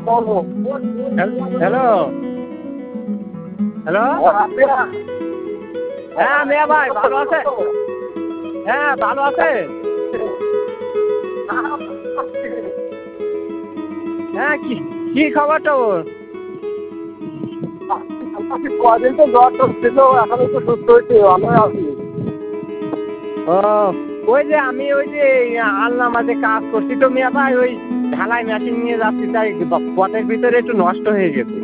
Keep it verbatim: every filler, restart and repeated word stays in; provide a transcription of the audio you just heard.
Hello hello হ্যাঁ মিয়া ভাই ভালো আছে? হ্যাঁ ভালো আছে। হ্যাঁ কি কি খবর তোর? কদিন তো জ্বর টর ছিল, এখন একটু সুস্থ হয়েছে, ভালো আছি। ও ওই যে আমি ওই যে আল্লাহ মাঝে কাজ করছি তো মিয়া ভাই, ওই ঢালাই মেশিন নিয়ে যাচ্ছি, তাই পথের ভিতরে একটু নষ্ট হয়ে গেছে।